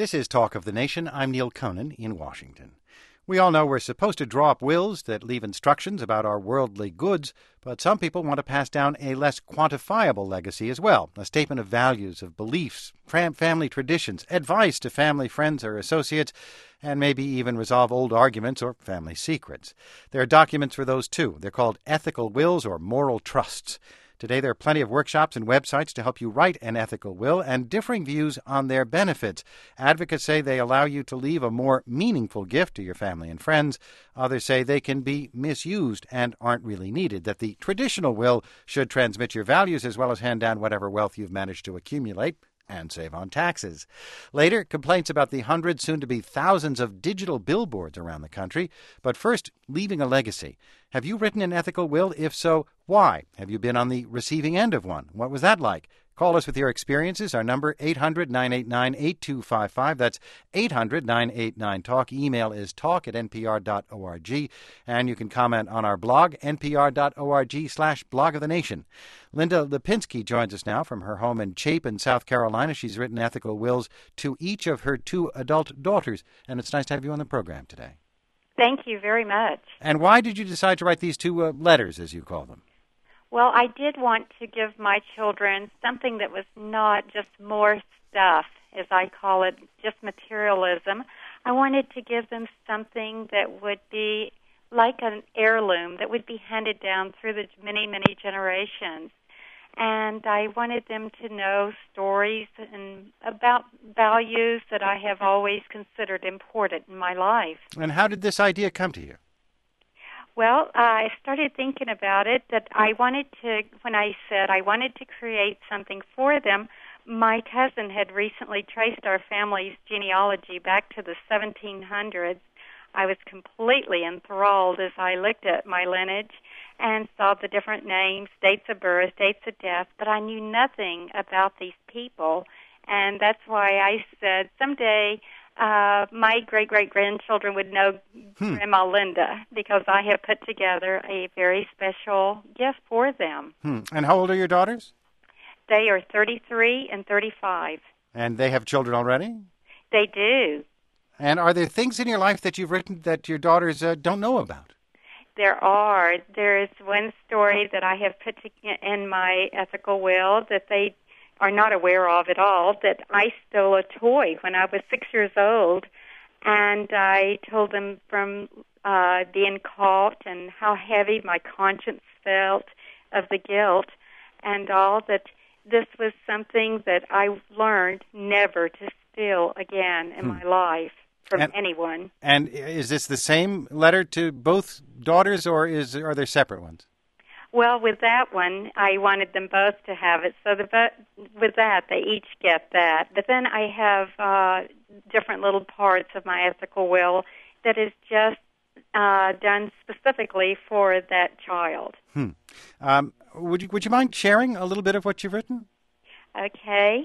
This is Talk of the Nation. I'm Neil Conan in Washington. We all know we're supposed to draw up wills that leave instructions about our worldly goods, but some people want to pass down a less quantifiable legacy as well, a statement of values, of beliefs, family traditions, advice to family, friends, or associates, and maybe even resolve old arguments or family secrets. There are documents for those too. They're called ethical wills or moral trusts. Today, there are plenty of workshops and websites to help you write an ethical will and differing views on their benefits. Advocates say they allow you to leave a more meaningful gift to your family and friends. Others say they can be misused and aren't really needed, that the traditional will should transmit your values as well as hand down whatever wealth you've managed to accumulate and save on taxes. Later, complaints about the hundreds, soon to be thousands of digital billboards around the country. But first, leaving a legacy. Have you written an ethical will? If so, why? Have you been on the receiving end of one? What was that like? Call us with your experiences. Our number, 800-989-8255. That's 800-989-TALK. Email is talk@npr.org. And you can comment on our blog, npr.org/blog of the nation. Linda Lipinski joins us now from her home in Chapin, South Carolina. She's written ethical wills to each of her 2 adult daughters. And it's nice to have you on the program today. Thank you very much. And why did you decide to write these 2 letters, as you call them? Well, I did want to give my children something that was not just more stuff, as I call it, just materialism. I wanted to give them something that would be like an heirloom that would be handed down through the many, many generations. And I wanted them to know stories and about values that I have always considered important in my life. And how did this idea come to you? Well, I started thinking about it, that I wanted to, when I said I wanted to create something for them, my cousin had recently traced our family's genealogy back to the 1700s. I was completely enthralled as I looked at my lineage and saw the different names, dates of birth, dates of death, but I knew nothing about these people, and that's why I said someday my great-great-grandchildren would know Grandma Linda, because I have put together a very special gift for them. And how old are your daughters? They are 33 and 35. And they have children already? They do. And are there things in your life that you've written that your daughters don't know about? There are. There is one story that I have put in my ethical will that they are not aware of at all, that I stole a toy when I was 6 years old, and I told them from being caught and how heavy my conscience felt of the guilt and all, that this was something that I learned never to steal again in my life from anyone. And is this the same letter to both daughters, or are there separate ones? Well, with that one, I wanted them both to have it. So with that, they each get that. But then I have different little parts of my ethical will that is just done specifically for that child. Would you mind sharing a little bit of what you've written? Okay.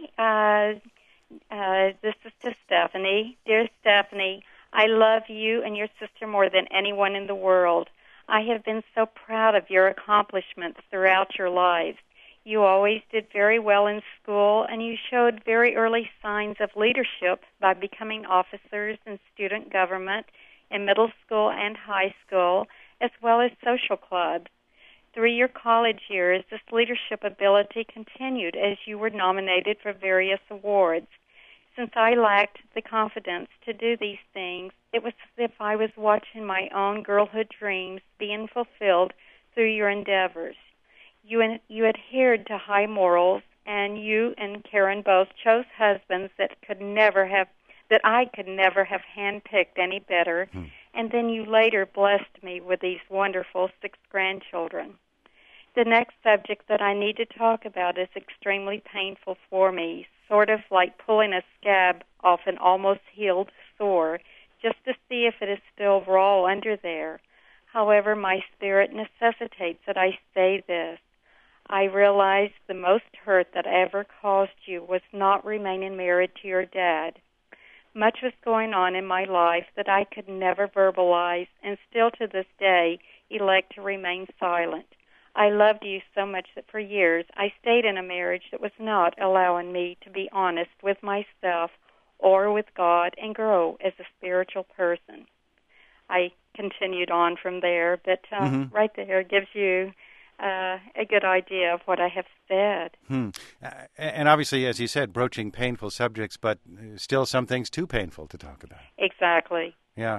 This is to Stephanie. Dear Stephanie, I love you and your sister more than anyone in the world. I have been so proud of your accomplishments throughout your lives. You always did very well in school, and you showed very early signs of leadership by becoming officers in student government in middle school and high school, as well as social clubs. Through your college years, this leadership ability continued as you were nominated for various awards. Since I lacked the confidence to do these things, it was as if I was watching my own girlhood dreams being fulfilled through your endeavors. You adhered to high morals, and you and Karen both chose husbands that I could never have handpicked any better. And then you later blessed me with these wonderful 6 grandchildren. The next subject that I need to talk about is extremely painful for me, sort of like pulling a scab off an almost healed sore, just to see if it is still raw under there. However, my spirit necessitates that I say this. I realize the most hurt that I ever caused you was not remaining married to your dad. Much was going on in my life that I could never verbalize, and still to this day elect to remain silent. I loved you so much that for years I stayed in a marriage that was not allowing me to be honest with myself or with God and grow as a spiritual person. I continued on from there, but right there gives you a good idea of what I have said. And obviously, as you said, broaching painful subjects, but still some things too painful to talk about. Exactly. Yeah.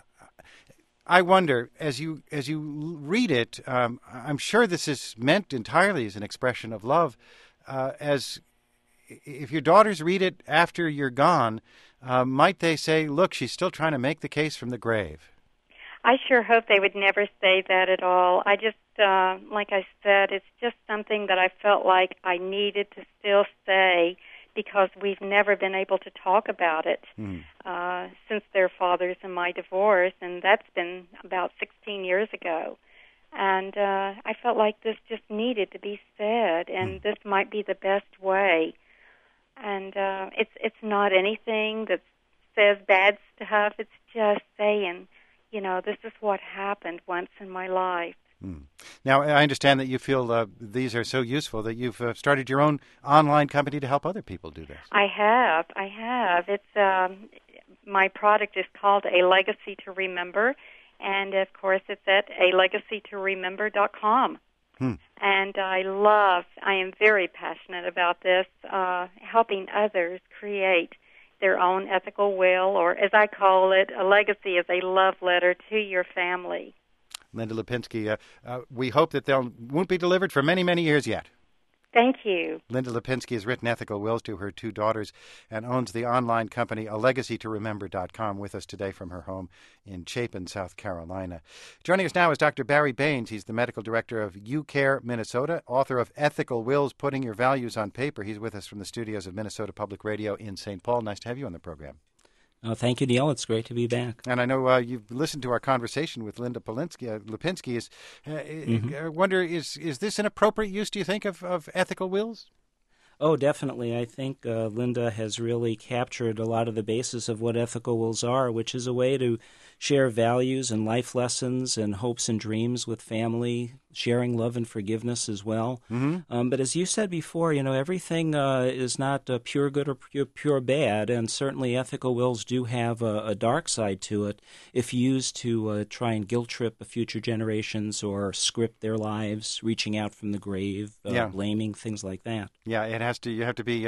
I wonder, as you read it, I'm sure this is meant entirely as an expression of love. As if your daughters read it after you're gone, might they say, "Look, she's still trying to make the case from the grave"? I sure hope they would never say that at all. I just, like I said, it's just something that I felt like I needed to still say because we've never been able to talk about it since their fathers and my divorce, and that's been about 16 years ago. And I felt like this just needed to be said, and this might be the best way. And it's not anything that says bad stuff. It's just saying, this is what happened once in my life. Now, I understand that you feel these are so useful that you've started your own online company to help other people do this. I have. It's my product is called A Legacy to Remember, and of course it's at alegacytoremember.com. And I am very passionate about this, helping others create their own ethical will, or as I call it, a legacy is a love letter to your family. Linda Lipinski, we hope that they won't be delivered for many, many years yet. Thank you. Linda Lipinski has written ethical wills to her 2 daughters and owns the online company alegacytoremember.com with us today from her home in Chapin, South Carolina. Joining us now is Dr. Barry Baines. He's the medical director of UCare Minnesota, author of Ethical Wills, Putting Your Values on Paper. He's with us from the studios of Minnesota Public Radio in St. Paul. Nice to have you on the program. Oh, thank you, Neil. It's great to be back. And I know you've listened to our conversation with Linda Lipinski. I wonder, is this an appropriate use, do you think, of ethical wills? Oh, definitely. I think Linda has really captured a lot of the basis of what ethical wills are, which is a way to share values and life lessons and hopes and dreams with family, sharing love and forgiveness as well. But as you said before, everything is not pure good or pure bad, and certainly ethical wills do have a dark side to it if used to try and guilt-trip future generations or script their lives, reaching out from the grave, blaming, things like that. Yeah, you have to be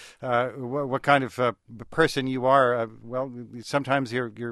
what kind of person you are. Sometimes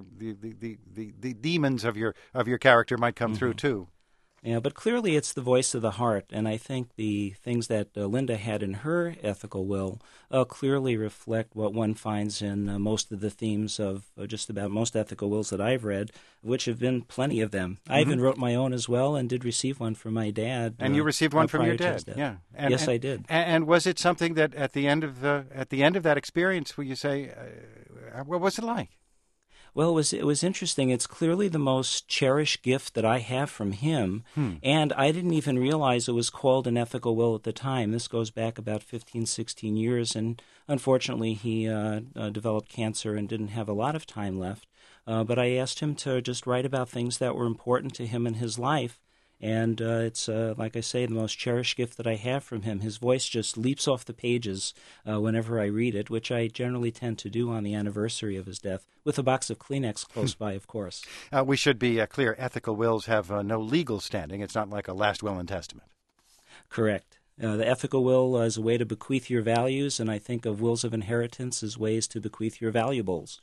the demons of your character might come through too. Yeah, but clearly it's the voice of the heart, and I think the things that Linda had in her ethical will clearly reflect what one finds in most of the themes of just about most ethical wills that I've read, which have been plenty of them. I even wrote my own as well and did receive one from my dad. And you received one from your dad? Yeah. Yes, I did. And was it something that at the end of that experience, will you say, what was it like? Well, it was interesting. It's clearly the most cherished gift that I have from him, and I didn't even realize it was called an ethical will at the time. This goes back about 15, 16 years, and unfortunately he developed cancer and didn't have a lot of time left. But I asked him to just write about things that were important to him in his life, and it's, like I say, the most cherished gift that I have from him. His voice just leaps off the pages whenever I read it, which I generally tend to do on the anniversary of his death, with a box of Kleenex close by, of course. We should be clear. Ethical wills have no legal standing. It's not like a last will and testament. Correct. The ethical will is a way to bequeath your values, and I think of wills of inheritance as ways to bequeath your valuables.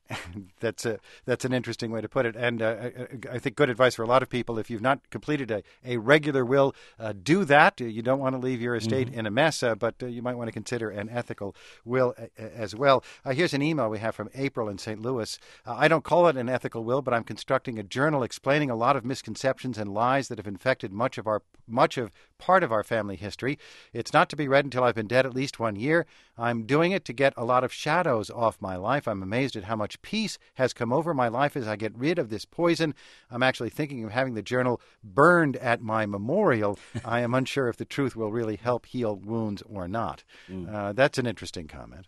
That's an interesting way to put it, and I think good advice for a lot of people. If you've not completed a regular will, do that. You don't want to leave your estate in a mess, but you might want to consider an ethical will as well. Here's an email we have from April in St. Louis. I don't call it an ethical will, but I'm constructing a journal explaining a lot of misconceptions and lies that have infected much of part of our family history. It's not to be read until I've been dead at least 1 year. I'm doing it to get a lot of shadows off my life. I'm amazed at how much peace has come over my life as I get rid of this poison. I'm actually thinking of having the journal burned at my memorial. I am unsure if the truth will really help heal wounds or not. That's an interesting comment.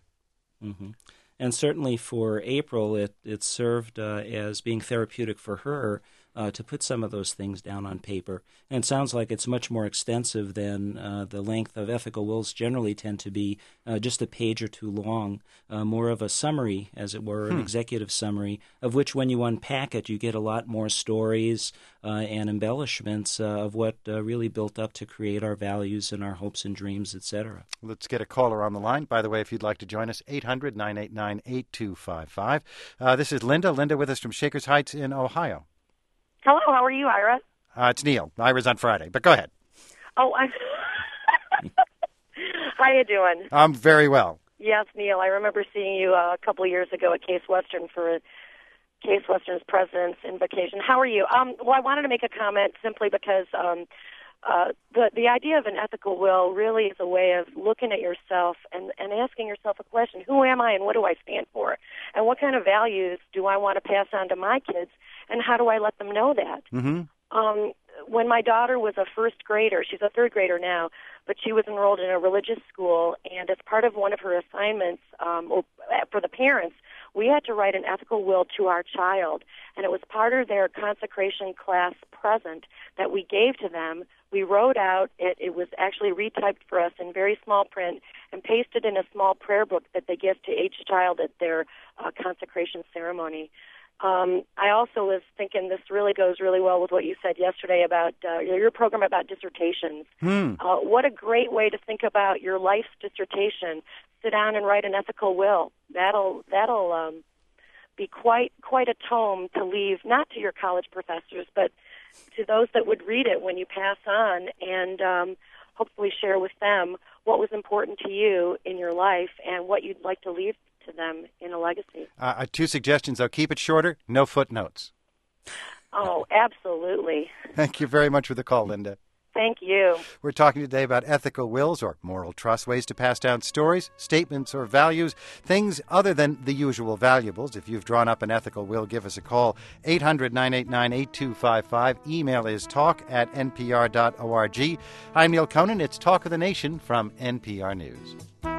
And certainly for April, it served as being therapeutic for her to put some of those things down on paper. And it sounds like it's much more extensive than the length of ethical wills generally tend to be, just a page or two long, more of a summary, as it were, an executive summary, of which when you unpack it, you get a lot more stories and embellishments of what really built up to create our values and our hopes and dreams, etc. Let's get a caller on the line. By the way, if you'd like to join us, 800-989-8255. This is Linda. Linda with us from Shakers Heights in Ohio. Hello, how are you, Ira? It's Neil. Ira's on Friday, but go ahead. Oh, how you doing? I'm very well. Yes, Neil. I remember seeing you a couple of years ago at Case Western for Case Western's President's Invocation. How are you? Well, I wanted to make a comment simply because the idea of an ethical will really is a way of looking at yourself and asking yourself a question: who am I and what do I stand for? And what kind of values do I want to pass on to my kids? And how do I let them know that? Mm-hmm. When my daughter was a first grader, she's a third grader now, but she was enrolled in a religious school, and as part of one of her assignments for the parents, we had to write an ethical will to our child, and it was part of their consecration class present that we gave to them. We wrote out, it was actually retyped for us in very small print and pasted in a small prayer book that they give to each child at their consecration ceremony. I also was thinking this really goes really well with what you said yesterday about your program about dissertations. What a great way to think about your life's dissertation. Sit down and write an ethical will. That'll be quite a tome to leave, not to your college professors, but to those that would read it when you pass on, and hopefully share with them what was important to you in your life and what you'd like to leave to them in a legacy. 2 suggestions, though. Keep it shorter. No footnotes. Oh, absolutely. Thank you very much for the call, Linda. Thank you. We're talking today about ethical wills or moral trust, ways to pass down stories, statements, or values, things other than the usual valuables. If you've drawn up an ethical will, give us a call, 800-989-8255. Email is talk@npr.org. I'm Neil Conan. It's Talk of the Nation from NPR News.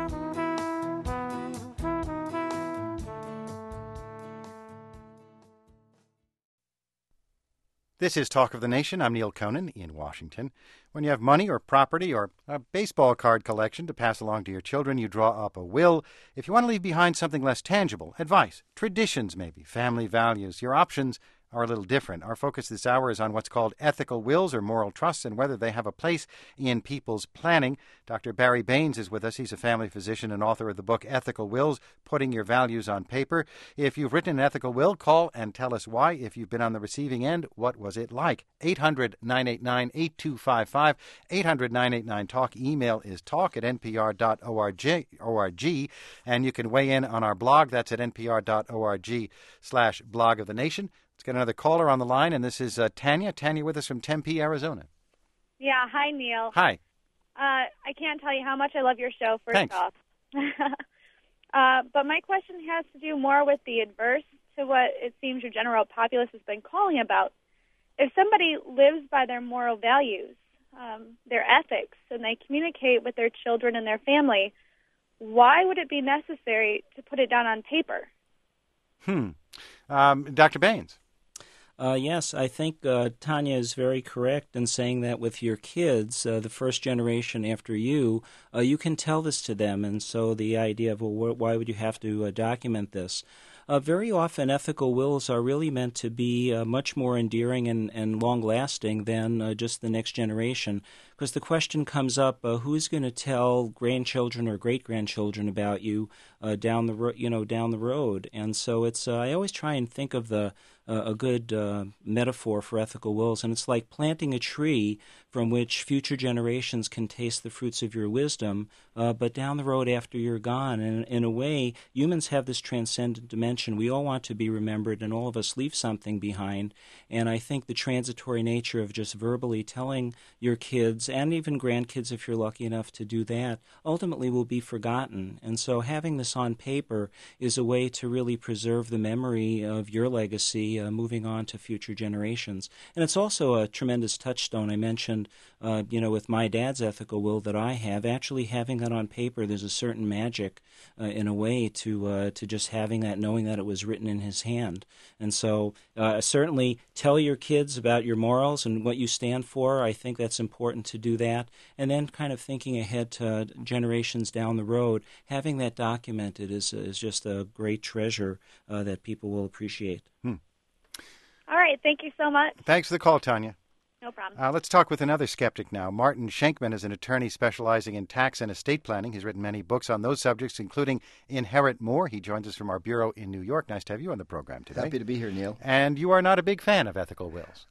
This is Talk of the Nation. I'm Neil Conan in Washington. When you have money or property or a baseball card collection to pass along to your children, you draw up a will. If you want to leave behind something less tangible, advice, traditions maybe, family values, your options are a little different. Our focus this hour is on what's called ethical wills or moral trusts and whether they have a place in people's planning. Dr. Barry Baines is with us. He's a family physician and author of the book Ethical Wills, Putting Your Values on Paper. If you've written an ethical will, call and tell us why. If you've been on the receiving end, what was it like? 800-989-8255, 800-989-TALK. Email is talk@npr.org, and you can weigh in on our blog. That's at npr.org/blog of the nation. Let's get another caller on the line, and this is Tanya. Tanya with us from Tempe, Arizona. Yeah, hi, Neil. Hi. I can't tell you how much I love your show, first Thanks. off. But my question has to do more with the adverse to what it seems your general populace has been calling about. If somebody lives by their moral values, their ethics, and they communicate with their children and their family, why would it be necessary to put it down on paper? Dr. Baines. Yes, I think Tanya is very correct in saying that with your kids, the first generation after you, you can tell this to them. And so the idea of, well, why would you have to document this? Very often ethical wills are really meant to be much more endearing and long-lasting than just the next generation, because the question comes up, who's going to tell grandchildren or great-grandchildren about you down the road? And so it's I always try and think of a good metaphor for ethical wills, and it's like planting a tree from which future generations can taste the fruits of your wisdom, but down the road after you're gone. And in a way, humans have this transcendent dimension. We all want to be remembered, and all of us leave something behind. And I think the transitory nature of just verbally telling your kids, and even grandkids if you're lucky enough to do that, ultimately will be forgotten. And so having this on paper is a way to really preserve the memory of your legacy moving on to future generations. And it's also a tremendous touchstone. I mentioned, with my dad's ethical will that I have, actually having that on paper, there's a certain magic in a way to just having that, knowing that it was written in his hand. And so certainly tell your kids about your morals and what you stand for. I think that's important to do that. And then kind of thinking ahead to generations down the road, having that documented is just a great treasure that people will appreciate. All right. Thank you so much. Thanks for the call, Tanya. No problem. Let's talk with another skeptic now. Martin Schenkman is an attorney specializing in tax and estate planning. He's written many books on those subjects, including Inherit More. He joins us from our bureau in New York. Nice to have you on the program today. Happy to be here, Neil. And you are not a big fan of ethical wills.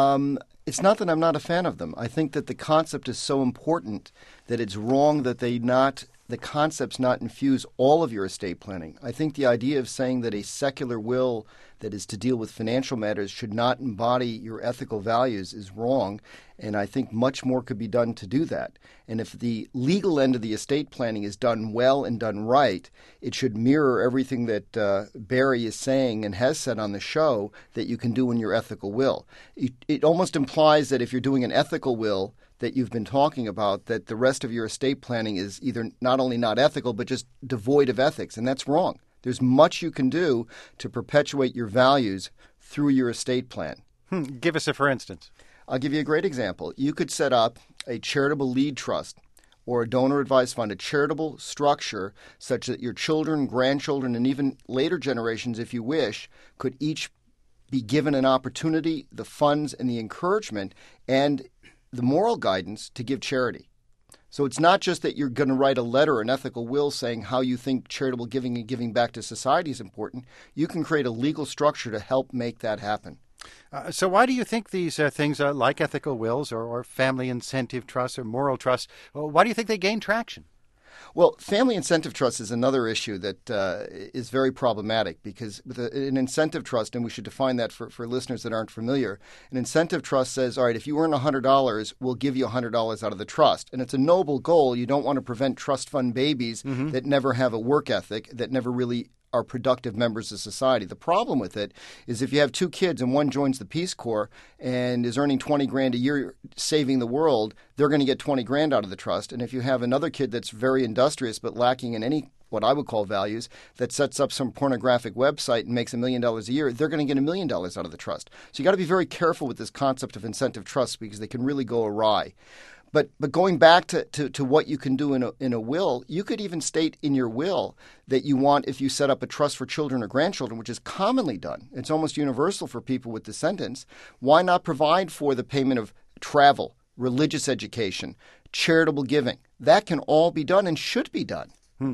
It's not that I'm not a fan of them. I think that the concept is so important that it's wrong that the concepts not infuse all of your estate planning. I think the idea of saying that a secular will that is to deal with financial matters should not embody your ethical values is wrong, and I think much more could be done to do that. And if the legal end of the estate planning is done well and done right, it should mirror everything that Barry is saying and has said on the show that you can do in your ethical will. It almost implies that if you're doing an ethical will that you've been talking about, that the rest of your estate planning is either not only not ethical, but just devoid of ethics, and that's wrong. There's much you can do to perpetuate your values through your estate plan. Give us a for instance. I'll give you a great example. You could set up a charitable lead trust or a donor advised fund, a charitable structure such that your children, grandchildren, and even later generations, if you wish, could each be given an opportunity, the funds and the encouragement, and the moral guidance to give charity. So it's not just that you're going to write a letter, an ethical will saying how you think charitable giving and giving back to society is important. You can create a legal structure to help make that happen. So why do you think these things like ethical wills or family incentive trusts or moral trusts, why do you think they gain traction? Well, family incentive trust is another issue that is very problematic because with an incentive trust, and we should define that for listeners that aren't familiar, an incentive trust says, all right, if you earn $100, we'll give you $100 out of the trust. And it's a noble goal. You don't want to prevent trust fund babies that never have a work ethic, that never really are productive members of society. The problem with it is if you have two kids and one joins the Peace Corps and is earning $20,000 a year saving the world, they're going to get $20,000 out of the trust. And if you have another kid that's very industrious but lacking in any what I would call values, that sets up some pornographic website and makes $1 million a year, they're going to get $1 million out of the trust. So you got to be very careful with this concept of incentive trusts because they can really go awry. But going back to what you can do in a will, you could even state in your will that you want, if you set up a trust for children or grandchildren, which is commonly done, it's almost universal for people with descendants, why not provide for the payment of travel, religious education, charitable giving? That can all be done and should be done.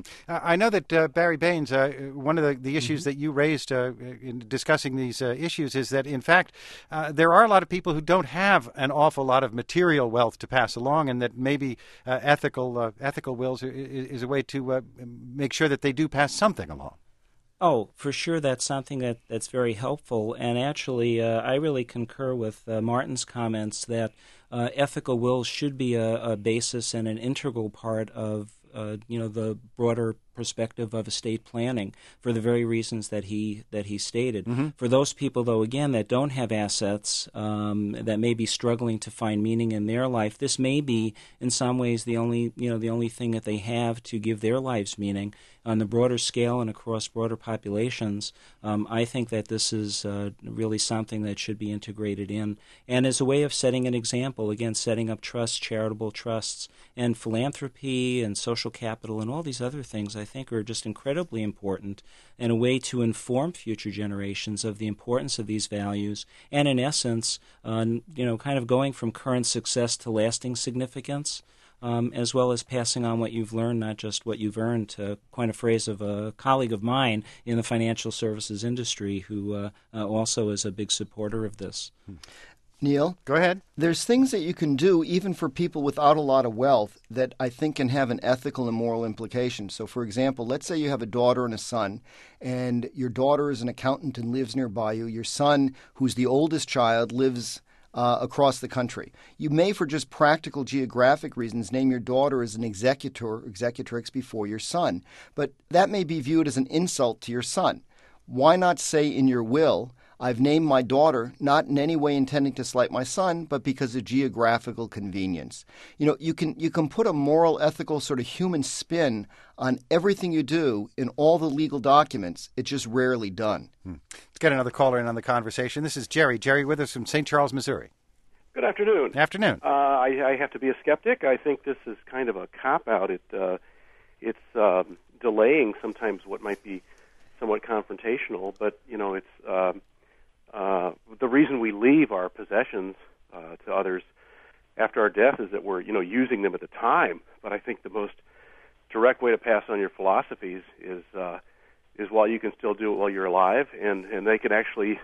I know that, Barry Baines, one of the issues that you raised in discussing these issues is that, in fact, there are a lot of people who don't have an awful lot of material wealth to pass along, and that maybe ethical wills is a way to make sure that they do pass something along. Oh, for sure, that's something that's very helpful. And actually, I really concur with Martin's comments that ethical wills should be a basis and an integral part of the broader perspective of estate planning for the very reasons that he stated. For those people, though, again, that don't have assets, that may be struggling to find meaning in their life, this may be in some ways the only thing that they have to give their lives meaning. On the broader scale and across broader populations, I think that this is really something that should be integrated in, and as a way of setting an example, again, setting up trusts, charitable trusts, and philanthropy and social capital and all these other things I think are just incredibly important and a way to inform future generations of the importance of these values and, in essence, kind of going from current success to lasting significance. As well as passing on what you've learned, not just what you've earned, to coin a phrase of a colleague of mine in the financial services industry who also is a big supporter of this. Neil? Go ahead. There's things that you can do even for people without a lot of wealth that I think can have an ethical and moral implication. So, for example, let's say you have a daughter and a son, and your daughter is an accountant and lives nearby you. Your son, who's the oldest child, lives across the country. You may, for just practical geographic reasons, name your daughter as an executrix before your son. But that may be viewed as an insult to your son. Why not say in your will, I've named my daughter not in any way intending to slight my son, but because of geographical convenience. You know, you can put a moral, ethical, sort of human spin on everything you do in all the legal documents. It's just rarely done. Let's get another caller in on the conversation. This is Jerry. Jerry with us from St. Charles, Missouri. Good afternoon. Afternoon. I have to be a skeptic. I think this is kind of a cop-out. It's delaying sometimes what might be somewhat confrontational, but, you know, it's the reason we leave our possessions to others after our death is that we're, you know, using them at the time. But I think the most direct way to pass on your philosophies is while you can still do it while you're alive, and they can actually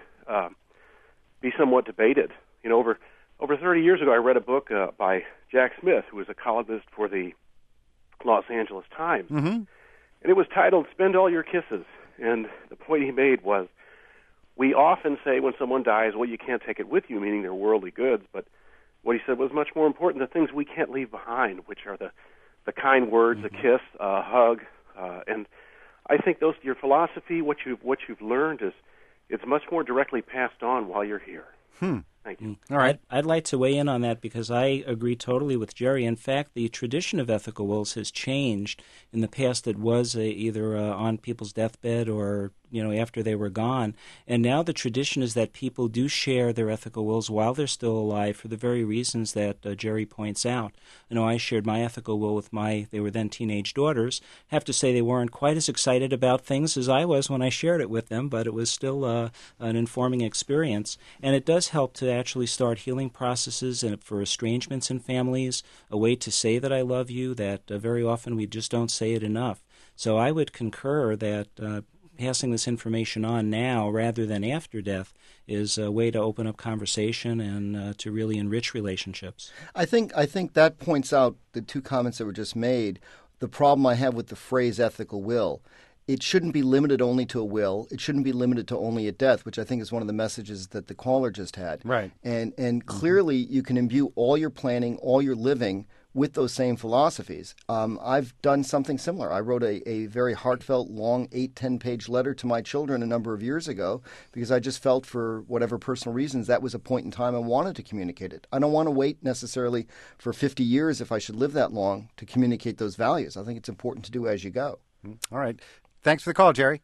be somewhat debated. You know, over 30 years ago, I read a book by Jack Smith, who was a columnist for the Los Angeles Times, and it was titled "Spend All Your Kisses." And the point he made was, we often say when someone dies, well, you can't take it with you, meaning they're worldly goods. But what he said was much more important, the things we can't leave behind, which are the kind words, a kiss, a hug. And I think your philosophy, what you've learned it's much more directly passed on while you're here. Thank you. All right. I'd like to weigh in on that because I agree totally with Jerry. In fact, the tradition of ethical wills has changed. In the past, it was either on people's deathbed or, you know, after they were gone. And now the tradition is that people do share their ethical wills while they're still alive for the very reasons that Jerry points out. You know, I shared my ethical will with they were then teenage daughters. I have to say they weren't quite as excited about things as I was when I shared it with them, but it was still an informing experience. And it does help to actually start healing processes and for estrangements in families, a way to say that I love you, that very often we just don't say it enough. So I would concur that passing this information on now rather than after death is a way to open up conversation and to really enrich relationships. I think that points out the two comments that were just made, the problem I have with the phrase ethical will. It shouldn't be limited only to a will. It shouldn't be limited to only a death, which I think is one of the messages that the caller just had. Right. And clearly you can imbue all your planning, all your living with those same philosophies. I've done something similar. I wrote a very heartfelt, long 8-10-page letter to my children a number of years ago because I just felt for whatever personal reasons that was a point in time I wanted to communicate it. I don't want to wait necessarily for 50 years if I should live that long to communicate those values. I think it's important to do as you go. All right. Thanks for the call, Jerry.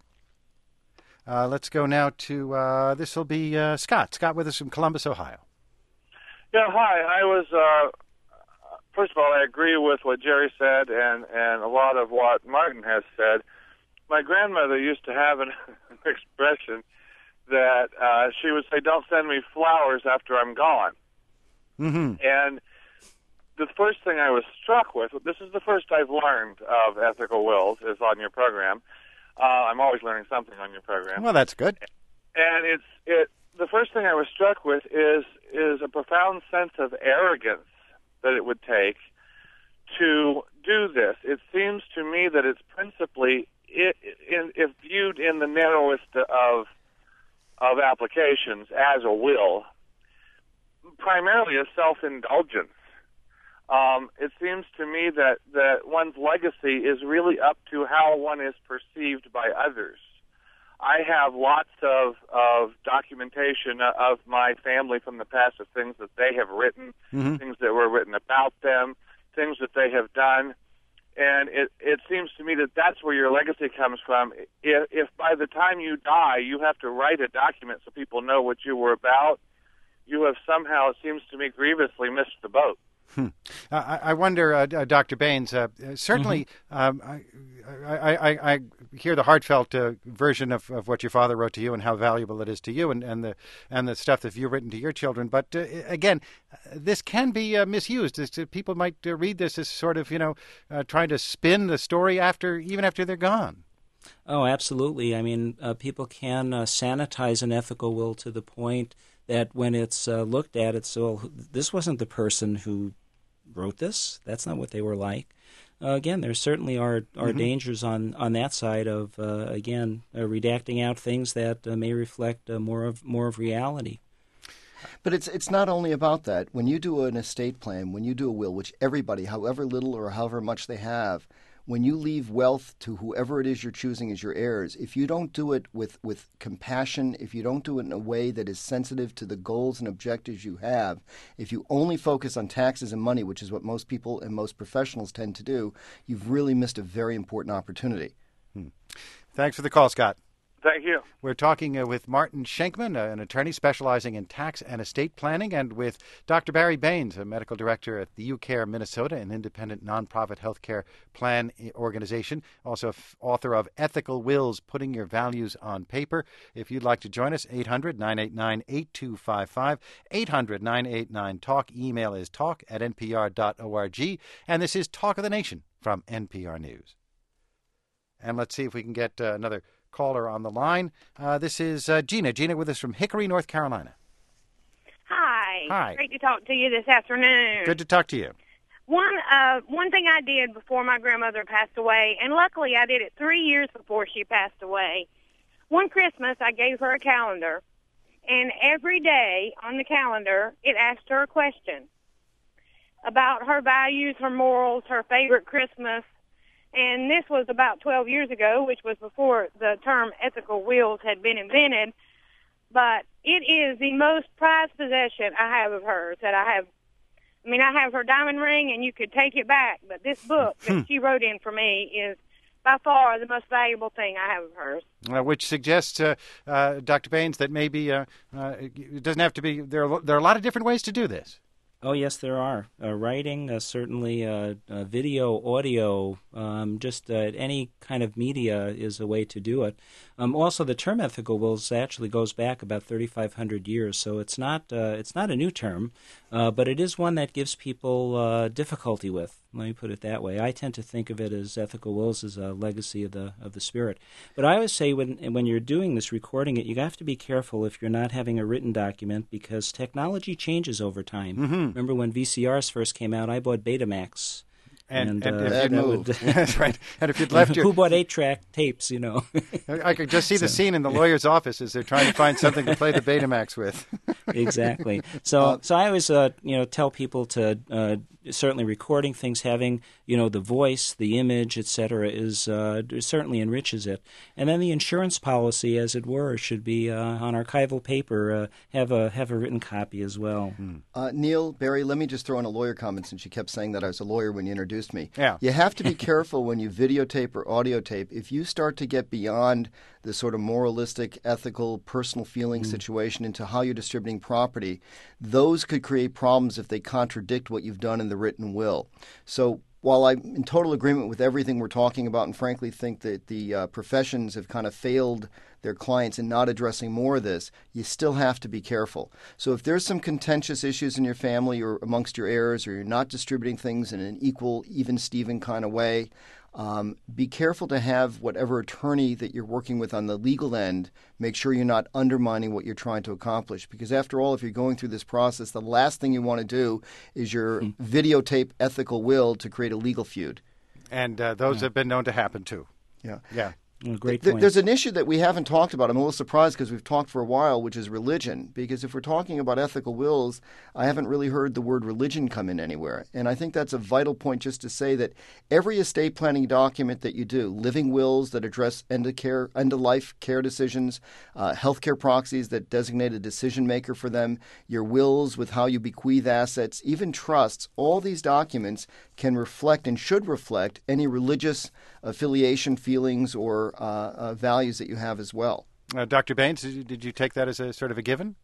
Let's go now to, this will be Scott. Scott with us from Columbus, Ohio. Yeah, hi. I was, first of all, I agree with what Jerry said and a lot of what Martin has said. My grandmother used to have an expression that she would say, don't send me flowers after I'm gone. And the first thing I was struck with, this is the first I've learned of ethical wills, is on your program. I'm always learning something on your program. Well, that's good. And the first thing I was struck with is a profound sense of arrogance that it would take to do this. It seems to me that it's principally, if viewed in the narrowest of applications as a will, primarily a self-indulgence. It seems to me that one's legacy is really up to how one is perceived by others. I have lots of documentation of my family from the past of things that they have written, things that were written about them, things that they have done. And it seems to me that that's where your legacy comes from. If by the time you die, you have to write a document so people know what you were about, you have somehow, it seems to me, grievously missed the boat. I wonder, Dr. Baines, certainly I hear the heartfelt version of what your father wrote to you and how valuable it is to you and the stuff that you've written to your children. But again, this can be misused. People might read this as sort of, trying to spin the story even after they're gone. Oh, absolutely. I mean, people can sanitize an ethical will to the point that when it's looked at, it's, well, this wasn't the person who wrote this. That's not what they were like. Again, there certainly are dangers on that side of, redacting out things that may reflect more of reality. But it's not only about that. When you do an estate plan, when you do a will, which everybody, however little or however much they have, when you leave wealth to whoever it is you're choosing as your heirs, if you don't do it with compassion, if you don't do it in a way that is sensitive to the goals and objectives you have, if you only focus on taxes and money, which is what most people and most professionals tend to do, you've really missed a very important opportunity. Thanks for the call, Scott. Thank you. We're talking with Martin Schenkman, an attorney specializing in tax and estate planning, and with Dr. Barry Baines, a medical director at the UCare Minnesota, an independent nonprofit healthcare plan organization, also author of Ethical Wills, Putting Your Values on Paper. If you'd like to join us, 800-989-8255, 800-989-TALK. Email is talk@npr.org. And this is Talk of the Nation from NPR News. And let's see if we can get another caller on the line. This is Gina. Gina with us from Hickory, North Carolina. Hi. Hi. Great to talk to you this afternoon. Good to talk to you. One thing I did before my grandmother passed away, and luckily I did it 3 years before she passed away. One Christmas I gave her a calendar, and every day on the calendar it asked her a question about her values, her morals, her favorite Christmas. And this was about 12 years ago, which was before the term ethical wills had been invented. But it is the most prized possession I have of hers that I have. I mean, I have her diamond ring, and you could take it back. But this book that she wrote in for me is by far the most valuable thing I have of hers. Which suggests, Dr. Baines, that maybe it doesn't have to be. There are a lot of different ways to do this. Oh, yes, there are. Writing, certainly video, audio, just any kind of media is a way to do it. Also, the term ethical wills actually goes back about 3,500 years, so it's not a new term, but it is one that gives people difficulty with. Let me put it that way. I tend to think of it as ethical wills as a legacy of the spirit. But I always say when you're doing this, recording it, you have to be careful if you're not having a written document because technology changes over time. Mm-hmm. Remember when VCRs first came out, I bought Betamax. And that's right. And if you'd left who bought 8-track tapes, you know? I could just see the scene in the lawyer's office as they're trying to find something to play the Betamax with. Exactly. So I always tell people to certainly recording things, having the voice, the image, etc., is certainly enriches it. And then the insurance policy, as it were, should be on archival paper. Have a written copy as well. Neil, Barry, let me just throw in a lawyer comment since you kept saying that I was a lawyer when you introduced me. Yeah. You have to be careful when you videotape or audio tape. If you start to get beyond the sort of moralistic, ethical, personal feeling situation into how you're distributing property, those could create problems if they contradict what you've done in the written will. So while I'm in total agreement with everything we're talking about and frankly think that the professions have kind of failed their clients in not addressing more of this, you still have to be careful. So if there's some contentious issues in your family or amongst your heirs or you're not distributing things in an equal, even Steven kind of way, be careful to have whatever attorney that you're working with on the legal end make sure you're not undermining what you're trying to accomplish. Because after all, if you're going through this process, the last thing you want to do is your videotape ethical will to create a legal feud. And those have been known to happen, too. Yeah. Great point. There's an issue that we haven't talked about. I'm a little surprised because we've talked for a while, which is religion. Because if we're talking about ethical wills, I haven't really heard the word religion come in anywhere. And I think that's a vital point just to say that every estate planning document that you do, living wills that address end-of-life care decisions, healthcare proxies that designate a decision maker for them, your wills with how you bequeath assets, even trusts, all these documents can reflect and should reflect any religious affiliation, feelings, or values that you have as well. Dr. Baines, did you take that as a sort of a given?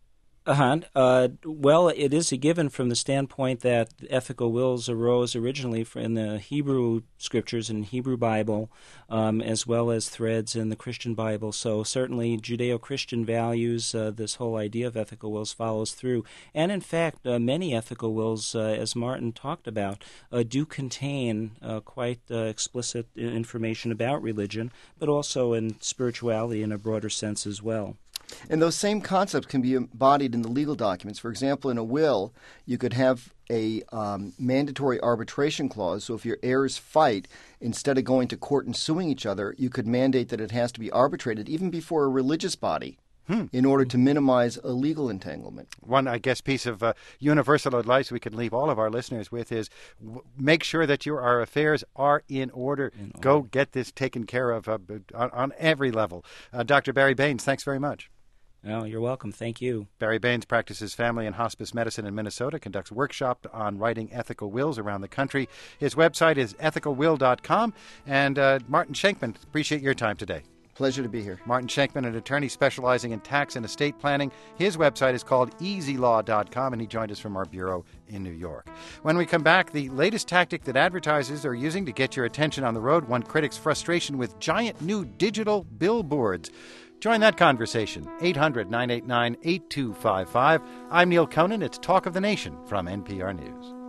Well, it is a given from the standpoint that ethical wills arose originally in the Hebrew scriptures and Hebrew Bible, as well as threads in the Christian Bible. So certainly Judeo-Christian values, this whole idea of ethical wills follows through. And in fact, many ethical wills, as Martin talked about, do contain quite explicit information about religion, but also in spirituality in a broader sense as well. And those same concepts can be embodied in the legal documents. For example, in a will, you could have a mandatory arbitration clause. So if your heirs fight, instead of going to court and suing each other, you could mandate that it has to be arbitrated even before a religious body. in order to minimize a legal entanglement. One, I guess, piece of universal advice we can leave all of our listeners with is make sure that our affairs are in order. Go get this taken care of on every level. Dr. Barry Baines, thanks very much. Oh, you're welcome. Thank you. Barry Baines practices family and hospice medicine in Minnesota, conducts workshops on writing ethical wills around the country. His website is ethicalwill.com. And Martin Schenkman, appreciate your time today. Pleasure to be here. Martin Schenkman, an attorney specializing in tax and estate planning. His website is called easylaw.com, and he joined us from our bureau in New York. When we come back, the latest tactic that advertisers are using to get your attention on the road, one critic's frustration with giant new digital billboards. Join that conversation, 800-989-8255. I'm Neil Conan. It's Talk of the Nation from NPR News.